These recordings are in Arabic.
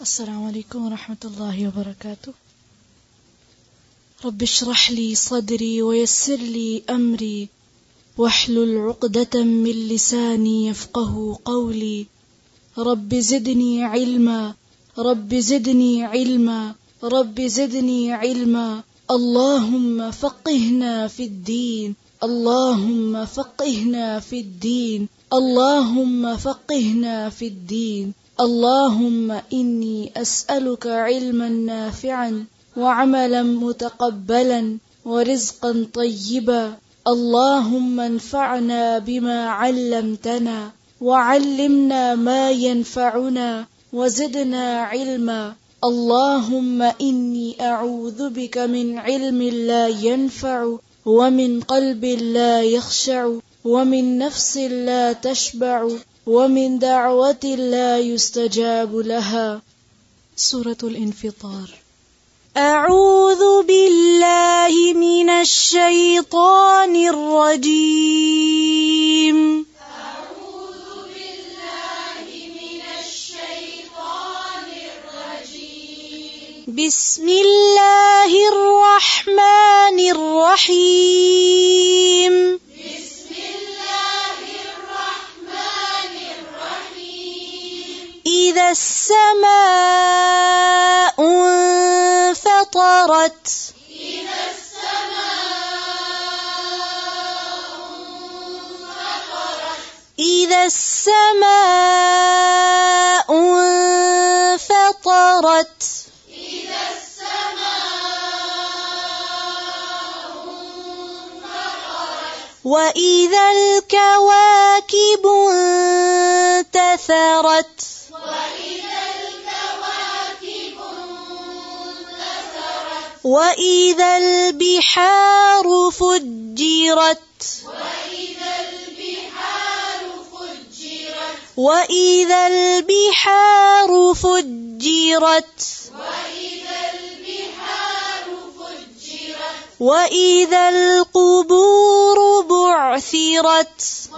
السلام عليكم ورحمة الله وبركاته. رب اشرح لي صدري ويسر لي أمري واحلل عقدة من لساني يفقه قولي. رب زدني علما رب زدني علما رب زدني علما. اللهم فقهنا في الدين اللهم فقهنا في الدين اللهم فقهنا في الدين. اللهم إني أسألك علما نافعا وعملا متقبلا ورزقا طيبا. اللهم انفعنا بما علمتنا وعلمنا ما ينفعنا وزدنا علما. اللهم إني أعوذ بك من علم لا ينفع ومن قلب لا يخشع ومن نفس لا تشبع ومن دعوة لا يستجاب لها. سورة الانفطار. أعوذ بالله من الشيطان الرجيم. أعوذ بالله من الشيطان الرجيم. بسم الله الرحمن الرحيم. إذا السماء انفطرت. إذا السماء انفطرت. إذا السماء انفطرت. إذا السماء انفطرت. وإذا الكواكب انتثرت. وإذا البحار فجرت. وإذا البحار فجرت. وإذا القبور بعثرت.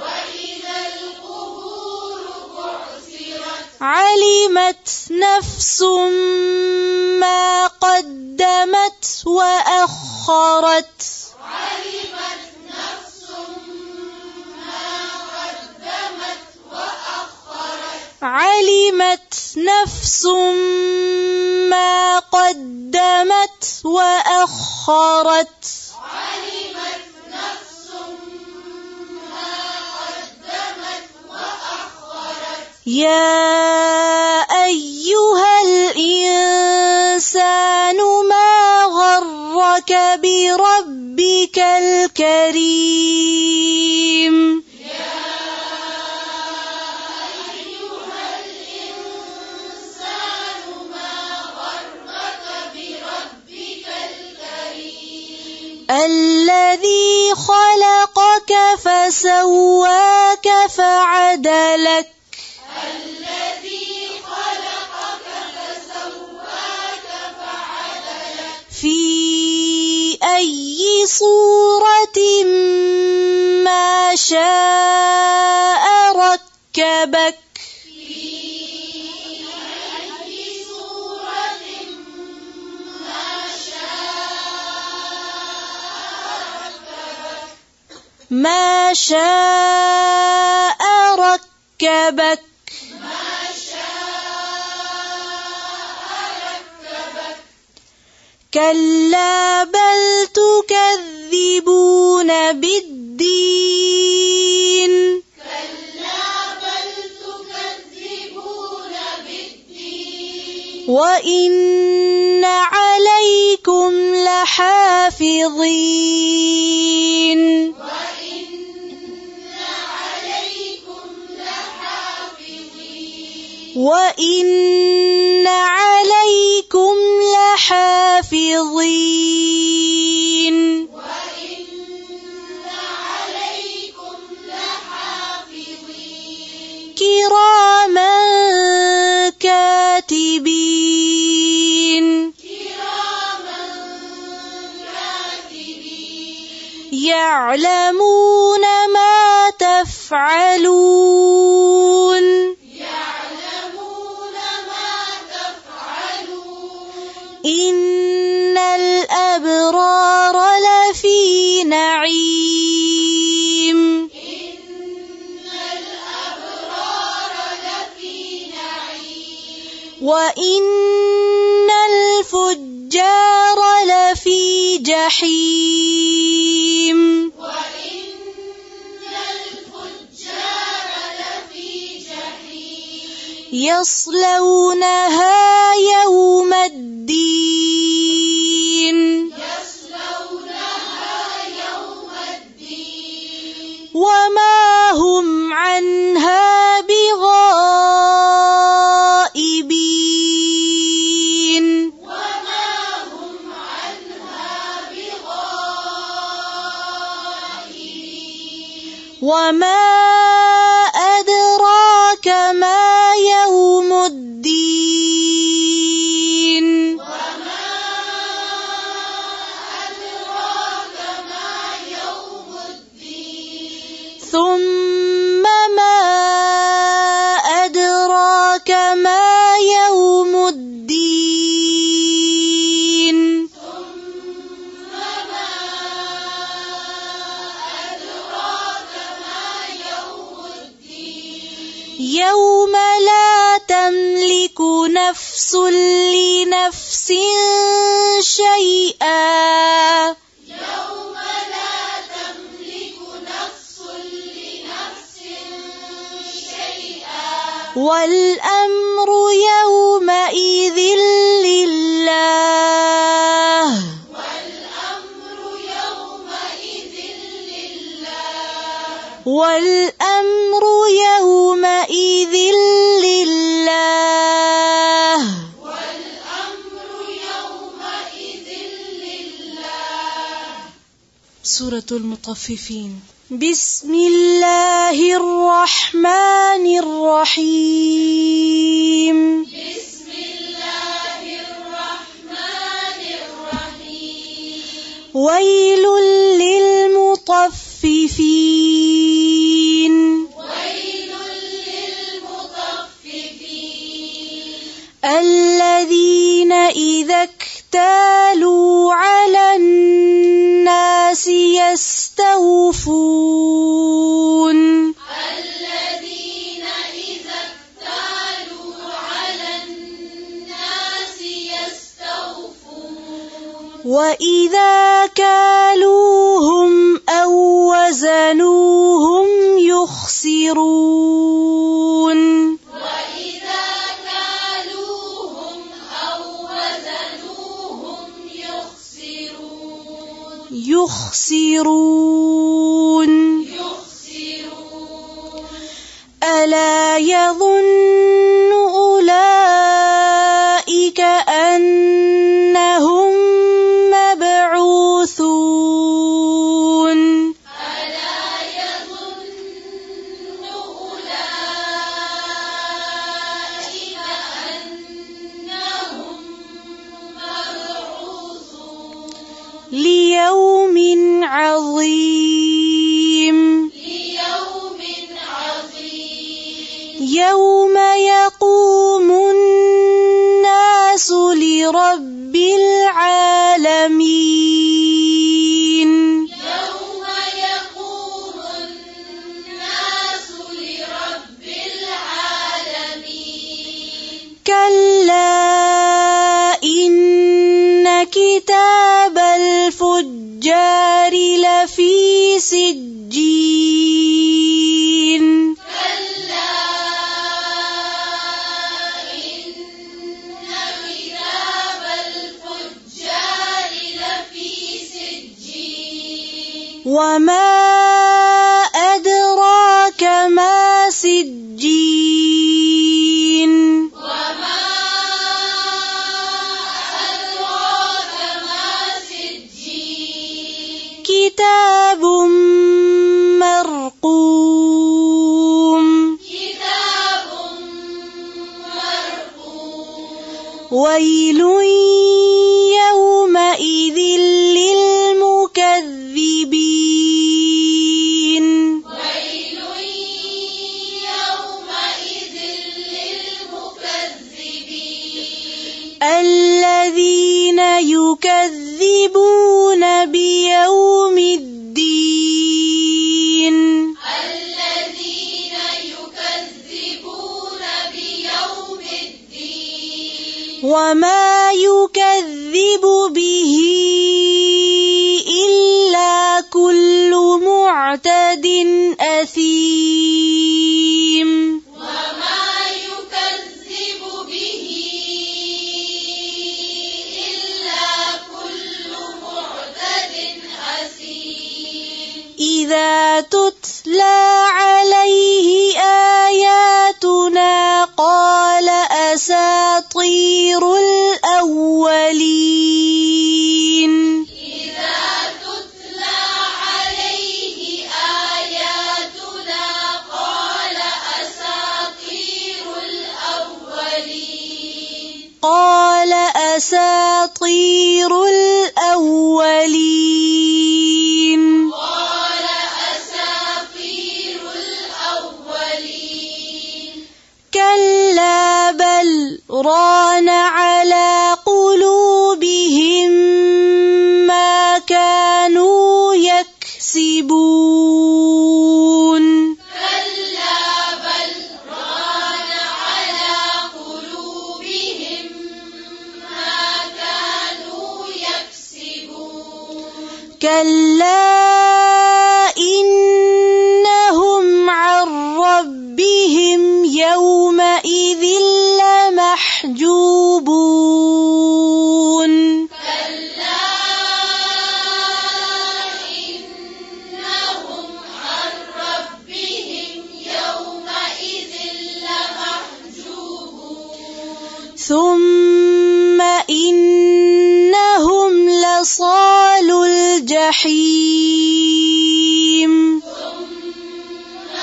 علمت نفس ما قدمت وأخرت. علمت نفس ما قدمت وأخرت. علمت نفس ما قدمت وأخرت. علمت نفس ما قدمت وأخرت. يا أيها الإنسان ما غرك بربك الكريم. يا أيها الإنسان ما غرك بربك الكريم. الذي خلقك فسواك فعدلك. الذي خلقك فسواك فعدلك. في أي صورة ما شاء ركبك. في أي صورة ما شاء ركبك. ما شاء ركبك. ما شاء ركبك. كلا بل تكذبون بالدين. كلا بل تكذبون بالدين. وإن عليكم لحافظين. وإن عليكم لحافظين. وإن عليكم لحافظين. وإن عليكم لحافظين. كراما كاتبين. كراما كاتبين. يعلمون ما تفعلون. يعلمون ما تفعلون. وإن الفجار لفي جحيم يصلونها يوم الدين وما هم عنها بغائبين وما أدراك ما يوم الدين ثم ما أدراك ما يوم الدين يوم لا تملك نفس لنفس شيئا والأمر يومئذ لله والأمر يومئذ لله سورة المطففين. بسم الله الرحمن الرحيم. ويل للمطففين الذين إذا اكتالوا على الناس يستوفون وإذا كالوهم أو وزنوهم يخسرون ألا يظن أولئك أنهم مبعوثون ليوم عظيم يوم يقوم الناس لرب العالمين كلا إن كتاب الفجار لفي سجين وما أدراك ما سجين كتاب مرقوم ويل يومئذ للمكذبين الذين يكذبون بيوم الدين وما يكذب به إلا كل معتد أثيم وما يكذب به إلا كل معتد أثيم إذا تتلى عليه آياتنا قال أساطير الأولين إذا تتلى عليه آياتنا قال أساطير الأولين قال أساطير الأولين قال أساطير الأولين كلا بل ران على قلوبهم ما كانوا يكسبون كلا بل ران على قلوبهم ما كانوا يكسبون كلا إنهم عن ربهم يومئذ لمحجوبون كلا إنهم عن ربهم يومئذ لمحجوبون ثم إنهم لصالو الجحيم ثم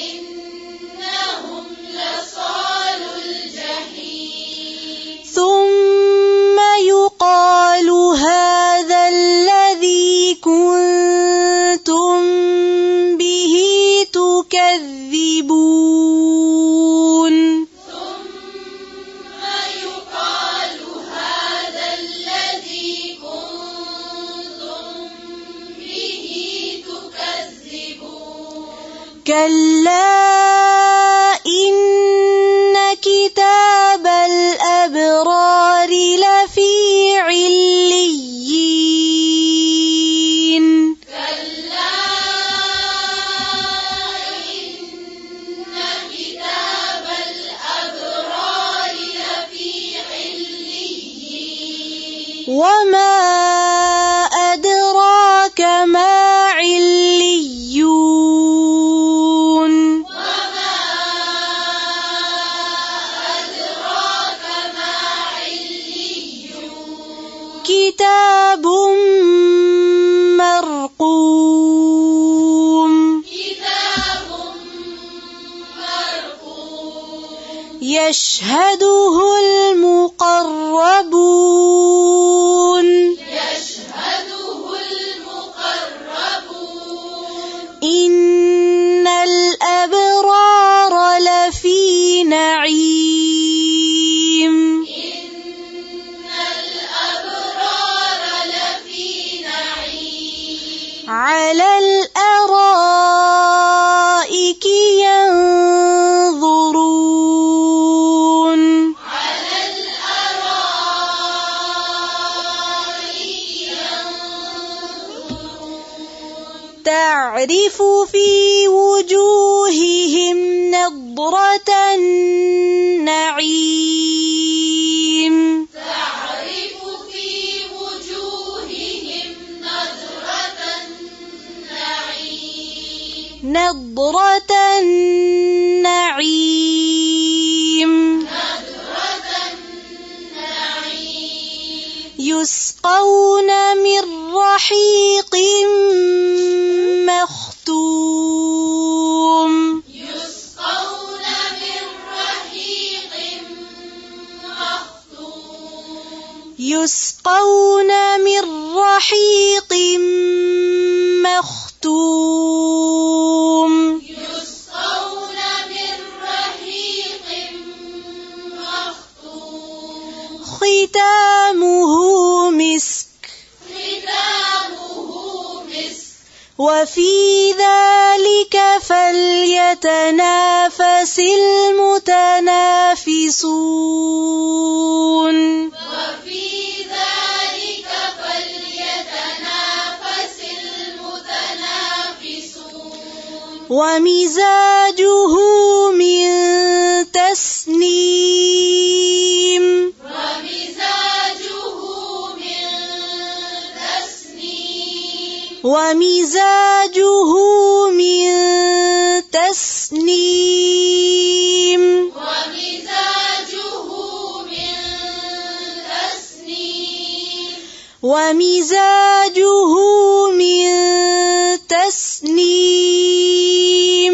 إنهم لصال الجحيم ثم يقال هذا الذي كنتم به تكذبون ثم يقال هذا الذي كنتم به تكذبون كلا إن كتاب الأبرار لفي عليين كلا إن كتاب الأبرار لفي عليين وما أدراك ما عليون وما أدراك ما عليون كتاب مرقوم كتاب مرقوم يشهده المقربون يشهده المقربون إن الأبرار لفي نعيم إن الأبرار لفي نعيم على الأرائك ينظرون على الأرائك ينظرون تعرف في وجوههم نضرة النعيم تعرف في وجوههم نضرة النعيم نضرة النعيم نضرة النعيم يسقون من رحيق مختوم يسقون من رحيق مختوم يسقون من رحيق مختوم يسقون من رحيق مختوم ختامه مسك ختامه مسك وفي ذلك فليتنافس المتنافسون ومزاجه من تسنيم ومزاجه من تسنيم ومزاجه من تسنيم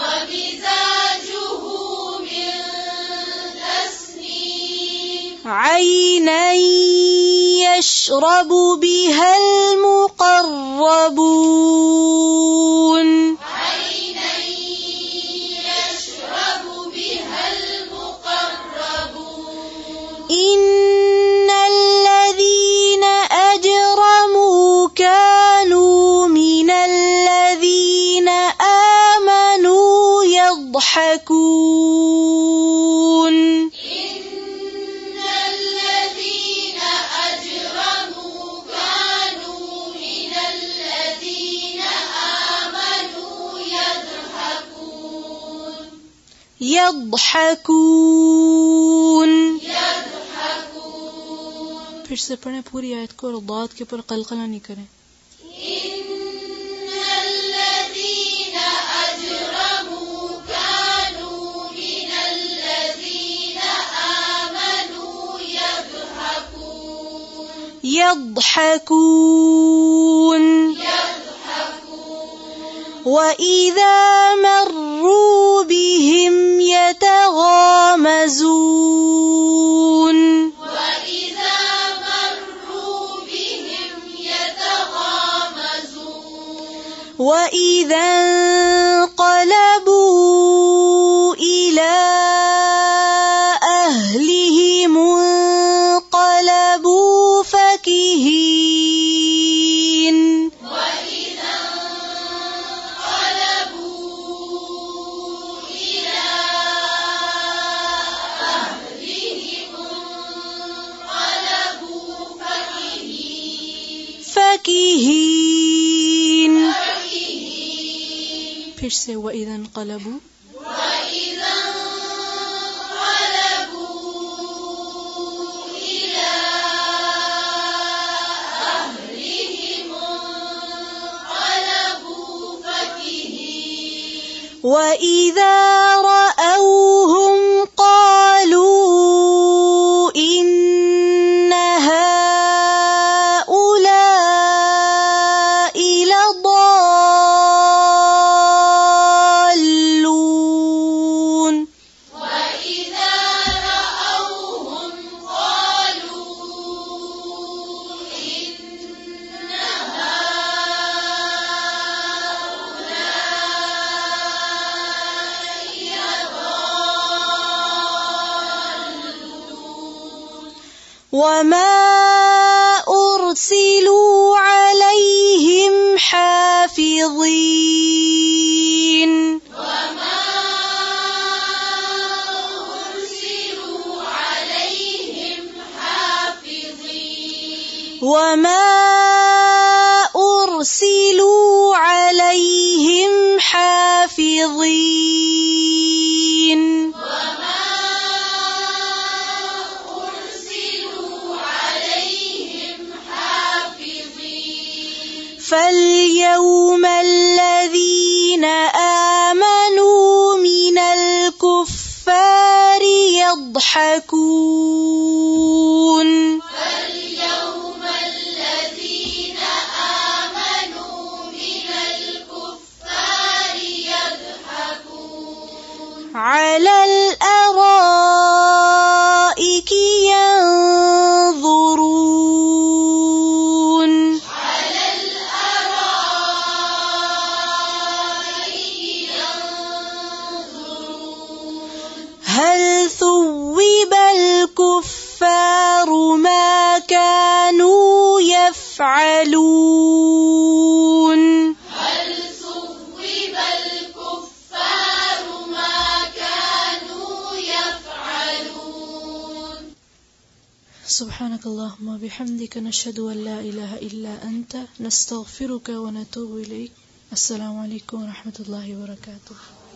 عينا يشرب بها المقربون إن الذين أجرموا كانوا من الذين آمنوا يضحكون फिर से पढ़ें पूरी आयत को और दाद के ऊपर कलकला नहीं करें يضحكون وإذا مروا بهم يتغامزون وإذا انقلبوا إلى أهلهم انقلبوا فكهين فكهين फिर से وإذا انقلبوا إلى أهلهم انقلبوا فكهين وإذا رأوهم قالوا إن هؤلاء لضالون وإذا رأوهم قالوا إن وما أرسلوا عليهم حافظين وما أرسلوا عليهم حافظين فاليوم الذين آمنوا من الكفار يضحكون على الأرائك ينظرون هل ثوب الكفار ما كانوا يفعلون سبحانك اللهم وبحمدك نشهد أن لا إله إلا أنت نستغفرك ونتوب إليك السلام عليكم ورحمة الله وبركاته.